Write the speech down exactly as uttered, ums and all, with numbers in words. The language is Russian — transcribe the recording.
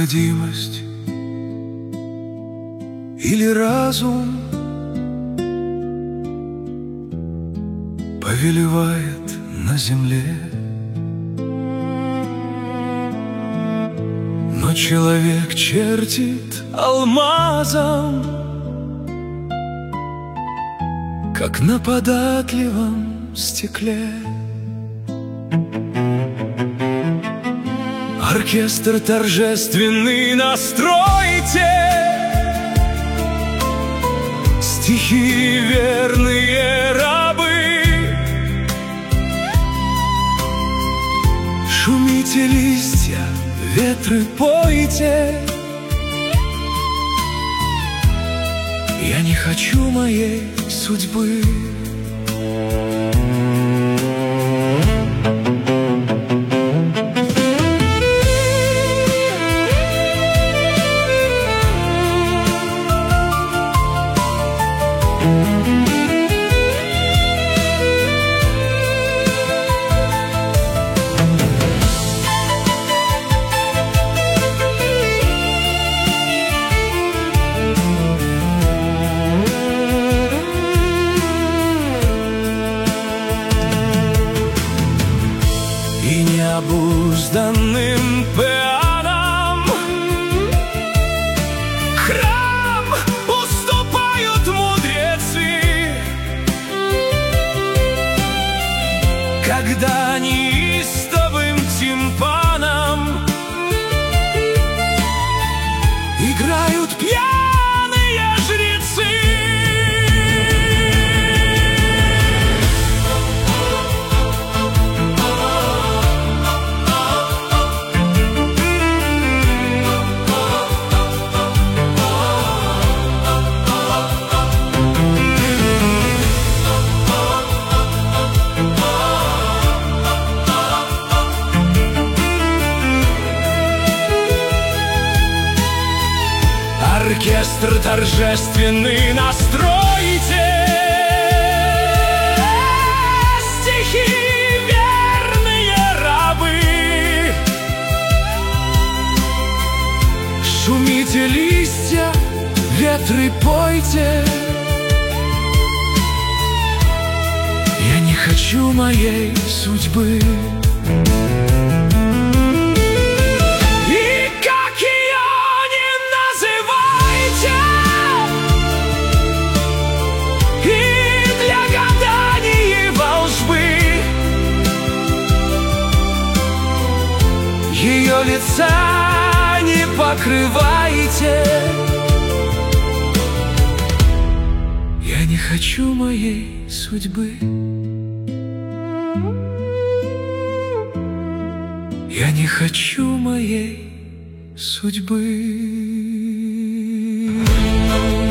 необходимость или разум повелевает на земле. Но человек чертит алмазом, как на податливом стекле. Оркестр торжественный настройте, стихи верные рабы. Шумите листья, ветры пойте. Я не хочу моей судьбы. И необузданным пианам храм уступают мудрецы, когда неистовым тимпанам играют пьяные жрецы. Оркестр торжественный настройте, стихи верные рабы. Шумите листья, ветры пойте. Я не хочу моей судьбы. Ее лица не покрывайте. Я не хочу моей судьбы. Я не хочу моей судьбы.